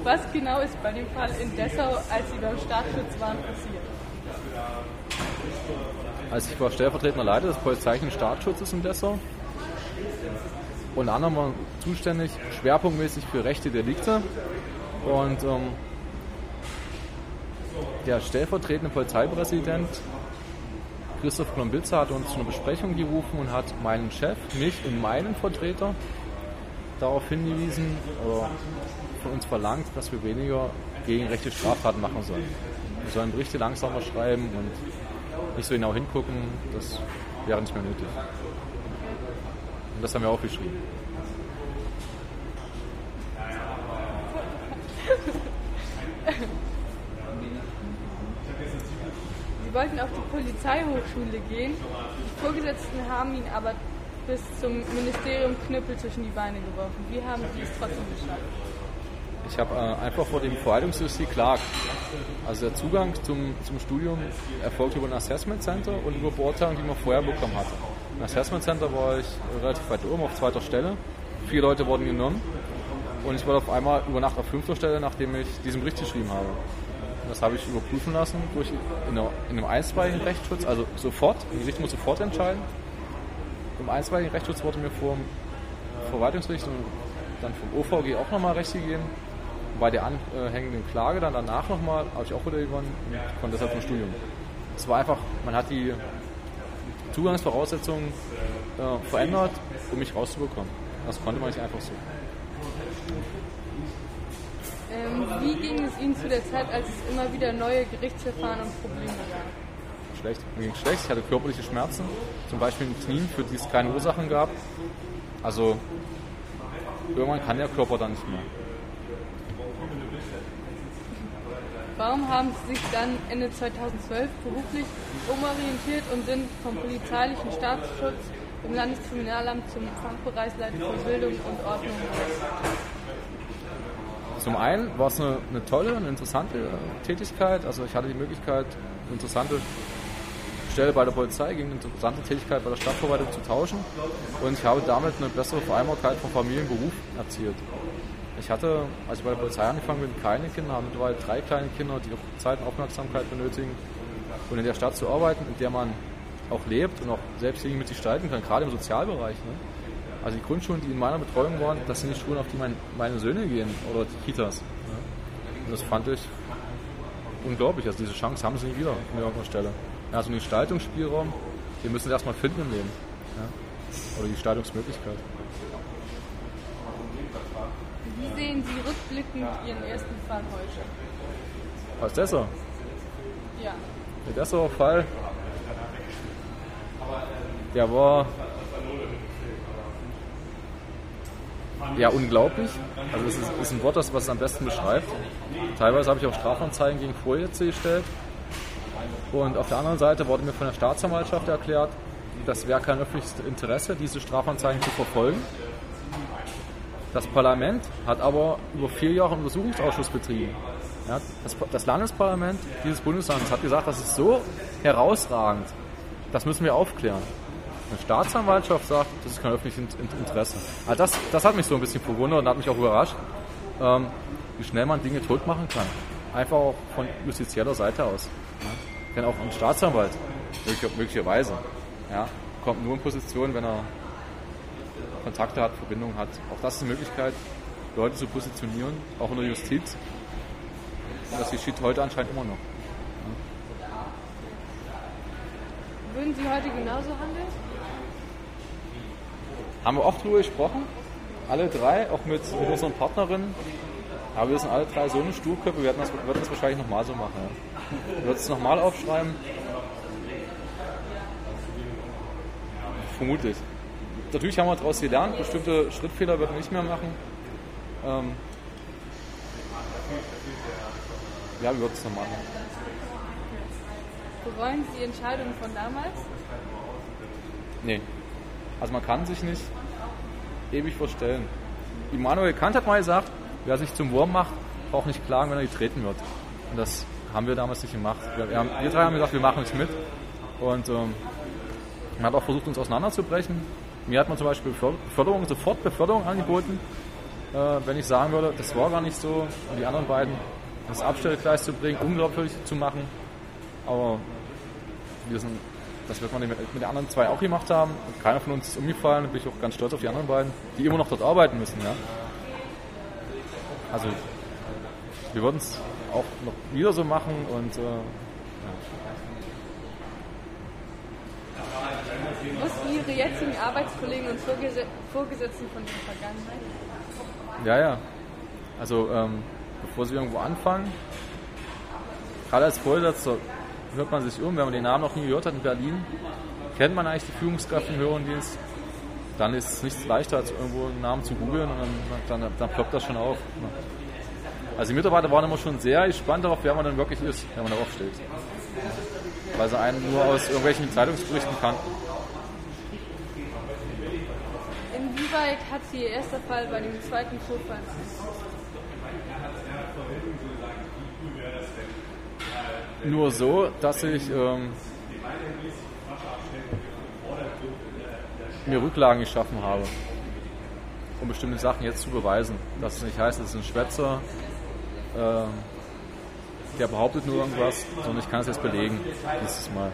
Was genau ist bei dem Fall in Dessau, als Sie beim Staatsschutz waren, passiert? Also ich war stellvertretender Leiter des polizeilichen Staatsschutzes in Dessau. Unter anderem war zuständig schwerpunktmäßig für rechte Delikte. Und der stellvertretende Polizeipräsident Christoph Klombitzer hat uns zu einer Besprechung gerufen und hat meinen Chef, mich und meinen Vertreter darauf hingewiesen oder von uns verlangt, dass wir weniger gegen rechte Straftaten machen sollen. Wir sollen Berichte langsamer schreiben und nicht so genau hingucken, das wäre nicht mehr nötig. Und das haben wir auch geschrieben. Sie wollten auf die Polizeihochschule gehen, die Vorgesetzten haben ihn aber bis zum Ministerium Knüppel zwischen die Beine geworfen. Wie haben Sie es trotzdem geschafft? Ich habe einfach vor dem Verwaltungsgericht geklagt. Also der Zugang zum Studium erfolgt über ein Assessment Center und über Beurteilung, die man vorher bekommen hatte. Im Assessment Center war ich relativ weit oben, auf 2. Stelle. 4 Leute wurden genommen und ich war auf einmal über Nacht auf 5. Stelle, nachdem ich diesen Bericht geschrieben habe. Das habe ich überprüfen lassen in einem einstweiligen Rechtsschutz, also sofort. Die Gericht muss sofort entscheiden. Im einstweiligen Rechtsschutz wurde mir vom Verwaltungsgericht und dann vom OVG auch nochmal Recht gegeben. Bei der anhängenden Klage dann danach nochmal, habe ich auch wieder gewonnen und konnte deshalb vom Studium. Es war einfach, man hat die Zugangsvoraussetzungen verändert, um mich rauszubekommen. Das konnte man nicht einfach so. Wie ging es Ihnen zu der Zeit, als es immer wieder neue Gerichtsverfahren und Probleme gab? Schlecht. Mir ging schlecht. Ich hatte körperliche Schmerzen, zum Beispiel in den Knien, für die es keine Ursachen gab. Also irgendwann kann der Körper dann nicht mehr. Warum haben Sie sich dann Ende 2012 beruflich umorientiert und sind vom polizeilichen Staatsschutz im Landeskriminalamt zum Fachbereichsleiter für Bildung und Ordnung gewechselt? Zum einen war es eine tolle, eine interessante Tätigkeit. Also ich hatte die Möglichkeit, eine interessante Stelle bei der Polizei gegen eine interessante Tätigkeit bei der Stadtverwaltung zu tauschen. Und ich habe damit eine bessere Vereinbarkeit von Familie und Beruf erzielt. Ich hatte, als ich bei der Polizei angefangen bin, keine Kinder, habe mittlerweile 3 kleine Kinder, die auch Zeit und Aufmerksamkeit benötigen. Und in der Stadt zu arbeiten, in der man auch lebt und auch selbst mit gestalten kann, gerade im Sozialbereich. Ne? Also die Grundschulen, die in meiner Betreuung waren, das sind die Schulen, auf die meine Söhne gehen oder die Kitas. Ja. Und das fand ich unglaublich. Also diese Chance haben sie nie wieder an irgendeiner Stelle. Ja, also einen Gestaltungsspielraum, den müssen sie erstmal finden im Leben. Ja. Oder die Gestaltungsmöglichkeit. Wie sehen Sie rückblickend Ihren ersten Fall heute? Aus Dessau? Ja. Der Dessauer Fall, der war ja unglaublich. Also es ist ein Wort, was es am besten beschreibt. Teilweise habe ich auch Strafanzeigen gegen Vorsätze gestellt. Und auf der anderen Seite wurde mir von der Staatsanwaltschaft erklärt, das wäre kein öffentliches Interesse, diese Strafanzeigen zu verfolgen. Das Parlament hat aber über 4 Jahre einen Untersuchungsausschuss betrieben. Ja, das Landesparlament dieses Bundeslandes hat gesagt, das ist so herausragend, das müssen wir aufklären. Eine Staatsanwaltschaft sagt, das ist kein öffentliches Interesse. Also das hat mich so ein bisschen verwundert und hat mich auch überrascht, wie schnell man Dinge tot machen kann. Einfach auch von justizieller Seite aus. Ja. Denn auch ein Staatsanwalt, möglicherweise, ja, kommt nur in Position, wenn er Kontakte hat, Verbindungen hat. Auch das ist eine Möglichkeit, Leute zu positionieren, auch in der Justiz. Und das geschieht heute anscheinend immer noch. Ja. Würden Sie heute genauso handeln? Haben wir oft drüber gesprochen, alle 3, auch mit unseren Partnerinnen. Aber wir sind alle 3 so eine Sturköpfe, wir würden das wahrscheinlich nochmal so machen. Ja. Wir würden es nochmal aufschreiben. Vermutlich. Natürlich haben wir daraus gelernt, bestimmte Schrittfehler würden wir nicht mehr machen. Ja, wir würden es nochmal machen. Bereuen Sie die Entscheidung von damals? Nee. Also man kann sich nicht ewig verstellen. Immanuel Kant hat mal gesagt, wer sich zum Wurm macht, braucht nicht klagen, wenn er getreten wird. Und das haben wir damals nicht gemacht. Wir 3 haben gesagt, wir machen es mit. Und man hat auch versucht, uns auseinanderzubrechen. Mir hat man zum Beispiel sofort Beförderung angeboten. wenn ich sagen würde, das war gar nicht so, und die anderen beiden das Abstellgleis zu bringen, unglaubwürdig zu machen. Aber das wird man mit den anderen zwei auch gemacht haben. Und keiner von uns ist umgefallen. Da bin ich auch ganz stolz auf die anderen beiden, die immer noch dort arbeiten müssen. Ja. Also wir würden es auch noch wieder so machen und Wussten Ihre jetzigen Arbeitskollegen und Vorgesetzten von der Vergangenheit? Ja. Also bevor Sie irgendwo anfangen, gerade als Vorgesetzter hört man sich um, wenn man den Namen noch nie gehört hat in Berlin, kennt man eigentlich die Führungskraft im höheren Dienst, dann ist es nichts leichter, als irgendwo einen Namen zu googeln und dann ploppt das schon auf. Also die Mitarbeiter waren immer schon sehr gespannt darauf, wer man dann wirklich ist, wenn man da aufsteht. Weil sie einen nur aus irgendwelchen Zeitungsberichten kannten. Inwieweit hat Sie Ihr erster Fall bei dem zweiten Vorfall? Nur so, dass ich mir Rücklagen geschaffen habe, um bestimmte Sachen jetzt zu beweisen. Dass es nicht heißt, es ist ein Schwätzer, der behauptet nur irgendwas, sondern ich kann es jetzt belegen, dieses Mal.